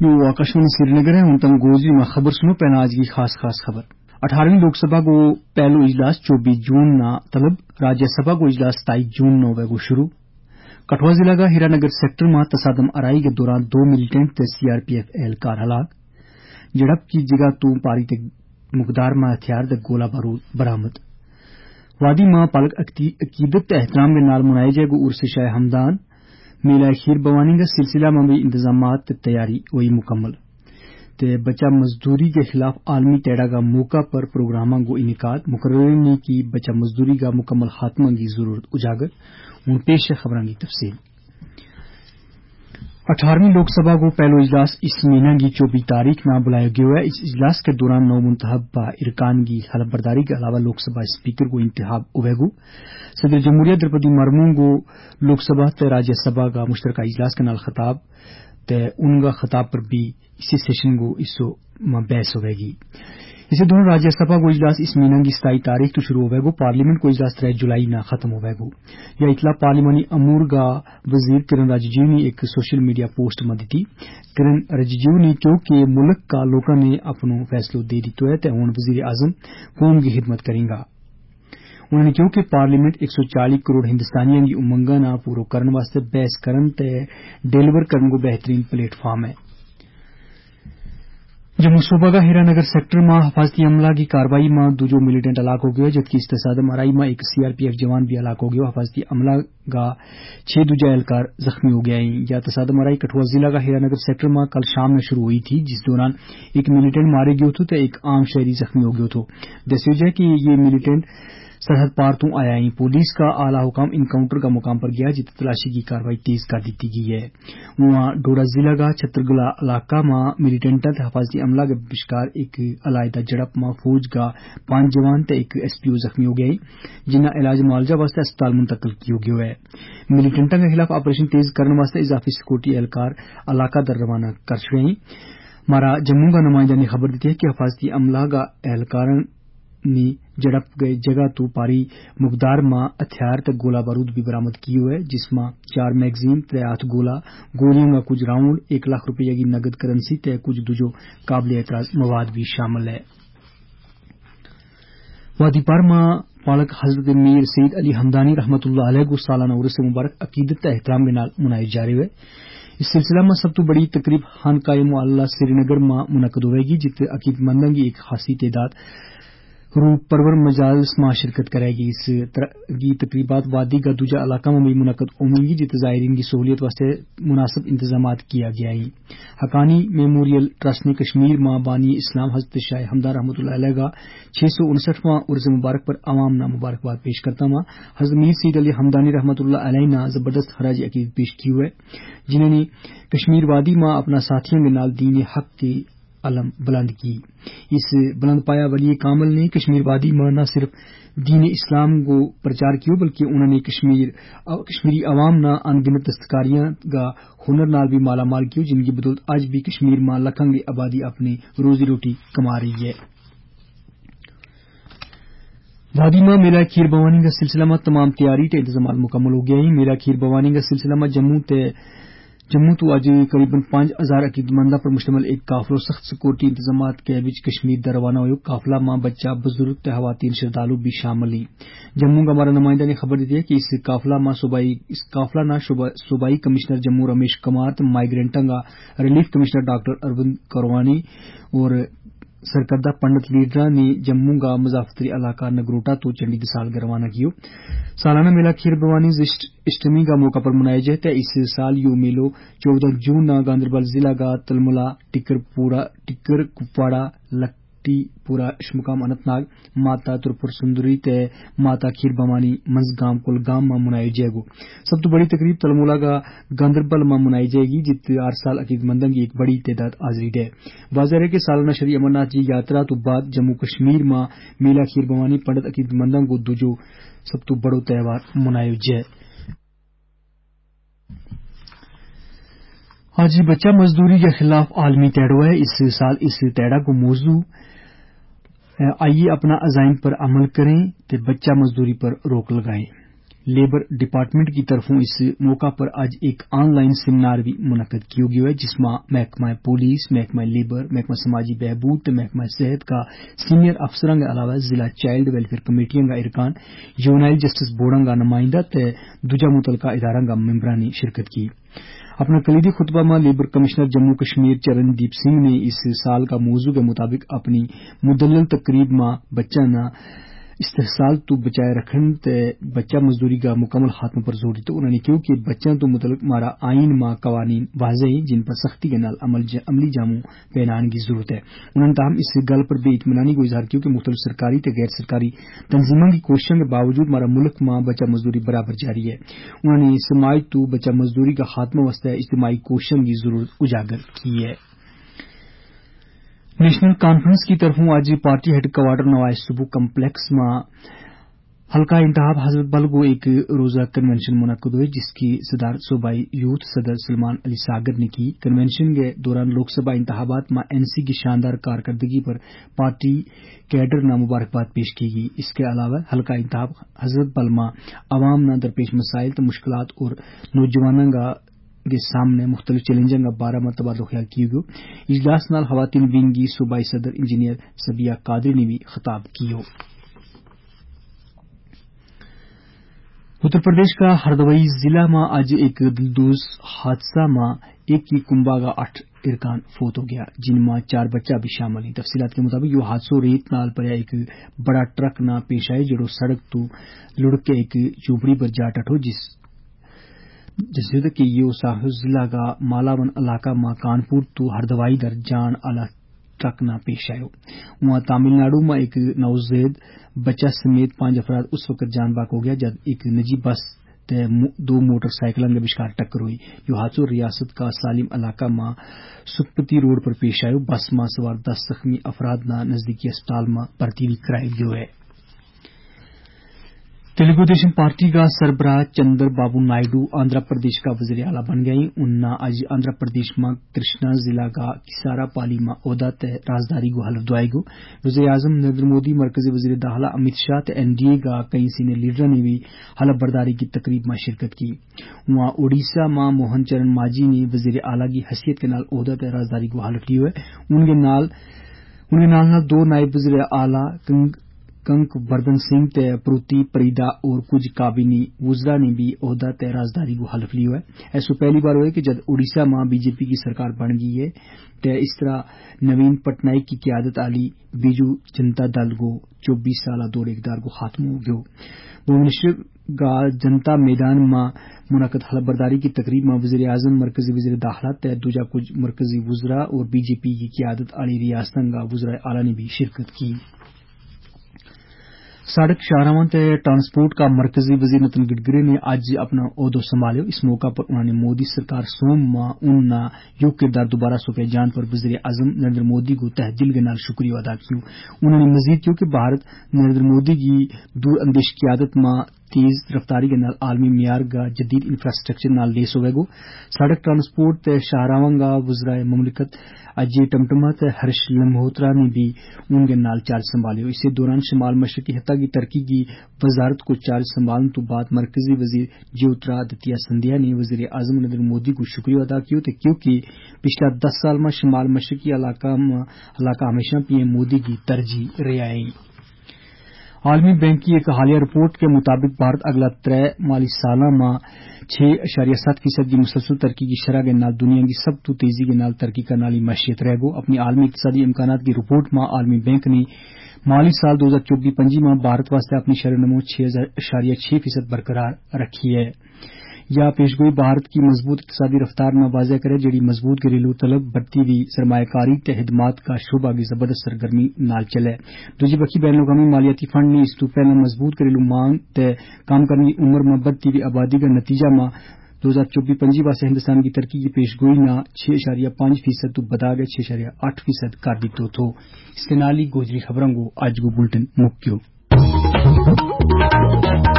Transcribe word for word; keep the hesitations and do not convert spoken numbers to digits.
جو آکاشوانی سری نگر ہے ان تم گوزی میں خبر سنو پہنا آج کی خاص خاص خبر اٹھارہویں لوک سبھا کو پہلو اجلاس چوبیس جون نہ طلب راجیہ سبھا کو اجلاس ستائیس جون نو کو شروع کٹھوا ضلع کا ہیرا نگر سیکٹر میں تصادم آرائی کے دوران دو militant C R P F اہلکار ہلاک جڑپ کی جگہ تو پاری تک مقدار میں ہتھیار تک گولہ بارود برآمد وادی ماں پالک عقیدت احترام کے نال منائے جائے گو عرس شاہ ہمدان میلہ کھیر بوانی کا سلسلہ میں بھی انتظامات تیاری ہوئی مکمل تے بچہ مزدوری کے خلاف عالمی تیڑا کا موقع پر پروگراموں کو انعقاد مقررین نے کی بچہ مزدوری کا مکمل خاتمہ کی ضرورت اجاگر ہوں پیش ہے خبروں کی تفصیل اٹھارہویں لوک سبھا کو پہلو اجلاس اس مہینہ کی چوبیس تاریخ نہ بلایا گیا ہے اس اجلاس کے دوران نو منتخب ارکان کی حلف برداری کے علاوہ لوک سبھا اسپیکر کو انتخاب ہوئے گو صدر جمہوریہ درپتی مرمو کو لوک سبھا تے راجیہ سبھا کا مشترکہ اجلاس کے نال خطاب تے ان کا خطاب پر بھی اسی سیشن کو اس میں بحث ہوئے گی اسی دوران راجیہ سبھا کو اجلاس اس مہینہ کی ستائی تاریخ تو شروع ہوئے گو پارلیمنٹ کو اجلاس ترہ جولائی نہ ختم ہوئے گو یہ اطلاع پارلیمانی امور کا وزیر کرن رجیجو نے ایک سوشل میڈیا پوسٹ میں دی کرن رجیجو نے کیونکہ ملک کا لوگوں نے اپنا فیصلہ دے دیتا ہے تو ہوں وزیر اعظم قوم کی خدمت کریں گا انہوں نے کہا کہ پارلیمنٹ ایک سو چالیس کروڑ ہندوستانیوں کی امنگاں نہ پورا کرنے واسطے بحث کرن تے ڈیلیور کرنے کو بہترین پلیٹ فارم ہے جموں صوبہ کا ہیرا نگر سیکٹر میں حفاظتی عملہ کی کارروائی میں دو ملیٹنٹ ہلاک ہو گئے جبکہ اس تصادم آرائی میں ایک سی آر پی ایف جوان بھی ہلاک ہو گیا حفاظتی عملہ کا چھ دوجا اہلکار زخمی ہو گیا ہیں یا تصادم آرائی کٹھوا ضلع کا ہیرا نگر سیکٹر میں کل شام میں شروع ہوئی تھی جس دوران ایک ملیٹنٹ مارے گئے تھے تو ایک عام شہری زخمی ہو گیا تھا دسیو جائے کہ یہ ملیٹنٹ سرحد پار تو آیا ہی پولیس کا اعلی حکام انکاؤنٹر کا مقام پر گیا جتنے تلاشی کی کارروائی تیز کر دی گئی ہے وہاں ڈوڈا ضلع کا چھترگلا علاقہ میں ملیٹنٹ حفاظتی عملہ کے بشکار ایک علیحدہ جڑپ میں فوج کا پانچ جوان تے ایک ایس پی او زخمی ہو گئے جنہیں علاج معالجہ واسطے اسپتال منتقل کیا گیا ہے ملیٹنٹوں کے خلاف آپریشن تیز کرنے واسطے اضافی سیکورٹی اہلکار علاقہ در روانہ کر چکے ہیں ہمارا جموں کا نمائندہ نے خبر دی ہے کہ حفاظتی عملہ کا اہلکار نے جڑپ گئے جگہ تو پاری مقدار ماں ہتھیار تک گولہ بارود بھی برامد کی ہوئے جس میں چار میگزین ترے ہاتھ گولا گولیوں کا کچھ راؤنڈ ایک لاکھ روپے کی نقد کرنسی تے کچھ دوجو قابل اعتراض مواد بھی شامل ہے وادی پار میں پالک حضرت میر سید علی ہمدانی رحمت اللہ علیہ کو سالانہ عرس مبارک عقیدت احترام کے نال منائے جا رہے ہوئے اس سلسلہ میں سب تو بڑی تقریب خانقاہ معلیٰ سری نگر میں منعقد ہوئے گی جتنے عقید مندوں کی ایک خاصی تعداد روح پرور مجالس میں شرکت کرے گی اس کی تقریبات وادی کا دوجا علاقہ میں بھی منعقد ہوں گی جتنے زائرین کی سہولیت واسطے مناسب انتظامات کیا گیا ہے حقانی میموریل ٹرسٹ نے کشمیر ماں بانی اسلام حضرت شاہ ہمدان رحمۃ اللہ علیہ کا چھ سو انسٹھواں عرس مبارک پر عوام نہ مبارکباد پیش کرتا ہوا حضرت میر سید علی ہمدانی رحمۃ اللہ علیہ نے زبردست خراج عقیدت پیش کی ہوئے جنہوں نے کشمیر وادی ماں اپنا ساتھیوں کے نال دین حق کی علم بلند کی اس بلند پایا ولی کامل نے کشمیر وادی میں نہ صرف دین اسلام کو پرچار کیا بلکہ انہوں نے کشمیر کشمیری عوام نہ انگنت دستکاریاں کا ہنر نال بھی مالا مال کیوں جن کی بدولت آج بھی کشمیر میں لکھنگ آبادی اپنی روزی روٹی کما رہی ہے وادی میں میلہ کھیر بوانی کا سلسلہ میں تمام تیاری تے انتظامات مکمل ہو گئے ہیں میلہ کھیر بوانی کا سلسلہ میں جموں تے جموں تو آج قریباً پانچ ہزار عقید مندہ پر مشتمل ایک قافلہ سخت سیکورٹی انتظامات کے بچ کشمیر در روانہ ہوئے قافلہ ماں بچہ بزرگ تے خواتین شردالو بھی شامل ہیں جموں کا ہمارا نمائندہ نے خبر دی ہے کہ اس قافلہ ماں صوبائی اس قافلہ نہ صوبائی کمشنر جموں رمیش کمار مائیگرنٹنگ کا ریلیف کمشنر ڈاکٹر اروند کروانی اور سرکردہ پنڈت لیڈرا نے جموں کا مضافتری علاقہ نگروٹا تو چنڈی دسال کا روانہ کیو سالانہ میلہ کھیر بوانی اشٹمی کا موقع پر منایا جاتا ہے اس سال یو میلو چودہ جون نہ گاندربل ضلع کا تلملا ٹکر پورا ٹکر کپواڑا لکٹی پورا اشمقام اننت ناگ ماتا ترپر سندری تے ماتا کھیر بوانی منزگام کلگام میں منائی جائے گی سب تو بڑی تقریب تلمولا کا گاندربل میں منائی جائے گی جت ہر سال عقید مندوں کی ایک بڑی تعداد حاضری ہے واضح ہے کہ سالانہ شری امرناتھ جی یاترا تو بعد جموں کشمیر میں میلہ کھیر بوانی پنڈت عقید مندوں کو دوجو سب تو بڑو تہوار منائی جائے آج بچہ مزدوری کے خلاف عالمی تیڑا ہے اس سال اس تیڑا کو موضوع آئیے اپنا عزائم پر عمل کریں تے بچہ مزدوری پر روک لگائیں لیبر ڈپارٹمنٹ کی طرفوں اس موقع پر اج ایک آن لائن سیمینار بھی منعقد کیا گیا ہے جس میں محکمہ پولیس، محکمہ لیبر، محکمہ سماجی بہبود تے محکمہ صحت کا سینئر افسران کے علاوہ ضلع چائلڈ ویلفیئر کمیٹیاں کا ارکان، جونائل جسٹس بورڈاں کا نمائندہ تے دوجا متعلقہ اداراں کا ممبران نے شرکت کی۔ اپنا کلیدی خطبہ میں labour commissioner Jammu Kashmir Charandeep Singh نے اس سال کا موضوع کے مطابق اپنی مدلل تقریب میں بچہ نہ استحصال تو بچائے رکھن تے بچہ مزدوری کا مکمل خاتمہ پر زور دیتے۔ انہوں نے کہا کہ بچوں تو متعلق مارا آئین ماں قوانین واضح ہیں جن پر سختی کے نال عمل عملی جاموں پہنان کی ضرورت ہے۔ انہوں نے تاہم اس گل پر بے اطمینانی کو اظہار کیا کہ مختلف سرکاری تے غیر سرکاری تنظیموں کی کوششوں کے باوجود مارا ملک میں بچہ مزدوری برابر جاری ہے۔ انہوں نے سماج تو بچہ مزدوری کا خاتمہ واسطے اجتماعی کوششوں کی ضرورت اجاگر کی ہے۔ نیشنل کانفرنس کی طرفوں آج پارٹی ہیڈ کوارٹر نواز صبح کمپلیکس میں حلقہ انتخاب حضرت بل کو ایک روزہ کنونشن منعقد ہوئی جس کی صدارت صوبائی یوتھ صدر سلمان علی ساگر نے کی۔ کنونشن کے دوران لوک سبھا انتخابات میں این سی کی شاندار کارکردگی پر پارٹی کیڈر نے مبارکباد پیش کی گئی۔ اس کے علاوہ حلقہ انتخاب حضرت بل میں عوام نہ درپیش مسائل تو مشکلات اور نوجوانوں کا کے سامنے مختلف چیلنجوں کا بارہ میں تبادلہ خیال کیا گیا۔ اجلاس نال خواتین ونگ کی صوبائی صدر انجینئر سبیہ قادری نے بھی خطاب کیا۔ اتر پردیش کا ہردوئی ضلع میں آج ایک دلدوز حادثہ میں ایک کی کنبہ کا آٹھ ارکان فوت ہو گیا جن میں چار بچہ بھی شامل ہیں۔ تفصیلات کے مطابق یہ حادثہ ریت نال پر ایک بڑا ٹرک نہ پیش آئے جڑو سڑک تو لڑ کے ایک جھوپڑی پر جا ٹٹو جس جیسے کہ یہ ساحل ضلع کا مالاون علاقہ میں کانپور تو ہردوائی در جان والا ٹرک نہ پیش آئے۔ وہاں تامل ناڈو میں ایک نوزائیدہ بچہ سمیت پانچ افراد اس وقت جان باک ہو گیا جب ایک نجی بس تے دو موٹر سائیکلوں کے بشکار ٹکر ہوئی۔ یہ حادثہ ریاست کا سالم علاقہ میں سکھپتی روڈ پر پیش آئے۔ بس میں سوار دس زخمی افراد نہ نزدیکی اسپتال میں بھرتی بھی کرائی گئی ہے۔ تیلگو دیشم پارٹی کا سربراہ چندر بابو نائیڈو آندھرا پردیش کا وزیر اعلیٰ بن گئے۔ انہوں نے آج آندھرا پردیش میں کرشنا ضلع کا کسارا پالی میں عہدہ تے رازداری کو حلف دعائے گو۔ وزیر اعظم نریندر مودی، مرکزی وزیر داخلہ امت شاہ تے این ڈی اے کا کئی سینئر لیڈروں نے بھی حلف برداری کی تقریب میں شرکت کی۔ وہاں اڈیشہ میں موہن چرن ماجھی نے وزیر اعلیٰ کی حیثیت کے نال عہدہ تے رازداری کو حلف لیا ہے۔ ان کے نال ان کے نال نال دو نائب وزیر اعلیٰ کنک وردھن سنگھ تے پروتی پریدا اور کچھ کابینی وزراء نے بھی عہدہ تے رازداری کو حلف لیا ہے۔ ایسا پہلی بار ہوئے کہ جب اڈیشہ میں بی جے پی کی سرکار بن گئی ہے تے اس طرح نوین پٹنائک کی قیادت والی بیجو جنتا دل کو چوبیس سالہ دور اقتدار کو خاتمہ ہو گیا۔ بھونیشور کا جنتا میدان میں منعقد حلف برداری کی تقریب میں وزیر اعظم، مرکزی وزیر داخلہ تے دوجا کچھ مرکزی وزراء اور بی جے پی کی قیادت والی ریاستوں کا وزراء اعلیٰ نے بھی شرکت کی۔ سڑک شاہراہوں تے ٹرانسپورٹ کا مرکزی وزیر نتن گڈکری نے آج اپنا عہدہ سنبھالا۔ اس موقع پر انہوں نے مودی سرکار سوم ماں ان نا یو کردار دوبارہ سوپے جان پر وزیر اعظم نریندر مودی کو تہ دل کے نال شکریہ ادا کیا۔ انہوں نے مزید کیا کہ بھارت نریندر مودی کی دور اندیش قیادت میں تیز رفتاری کے نال عالمی معیار کا جدید انفراسٹرکچر نال لیس ہوئے گو۔ سڑک ٹرانسپورٹ تے شاہراہوں کا وزرائے مملکت اجے ٹمٹما تے ہرش لمہوترا نے بھی ان کے نال چارج سنبھالے۔ اسی دوران شمال مشرقی خطہ کی ترقی کی وزارت کو چارج سنبھالنے تو بعد مرکزی وزیر جیوترادتیہ سندھیا نے وزیر اعظم نریندر مودی کو شکریہ ادا کیا تھے کیونکہ پچھلا دس سال میں شمال مشرقی علاقہ میں علاقہ ہمیشہ پی ایم مودی کی ترجیح رہا ہے۔ عالمی بینک کی ایک حالیہ رپورٹ کے مطابق بھارت اگلا ترے مالی سالہ میں چھ اشاریہ سات فیصد کی مسلسل ترقی کی شرح کے نال دنیا کی سب تو تیزی کے نال ترقی کرنے والی معیشت رہ گو۔ اپنی عالمی اقتصادی امکانات کی رپورٹ میں عالمی بینک نے مالی سال دو ہزار چوبی پنجی میں بھارت واسطے اپنی شرح نمو چھ اشاریہ چھ فیصد برقرار رکھی ہے۔ یا پیشگوئی بھارت کی مضبوط اقتصادی رفتار میں واضح کرے جڑی مضبوط گھریلو طلب بڑھتی ہوئی سرمایہ کاری تے خدمات کا شعبہ کی زبردست سرگرمی نال چلے۔ دوسری بخی بین الاقوامی مالیاتی فنڈ نے اس تو پہلے مضبوط گھریلو مانگ تے کام کرنے کی عمر میں بڑھتی ہوئی آبادی کا نتیجہ میں دو ہزار چوبی پنجی واسطے ہندوستان کی ترقی کی پیشگوئی نہ چھ اشاریہ پانچ فیصد تو بتا گئے چھ اشاریہ آٹھ فیصد کر دی تو تھو۔ اس کے نال ہی گوجری خبروں کو آج کو بلٹن مکیو۔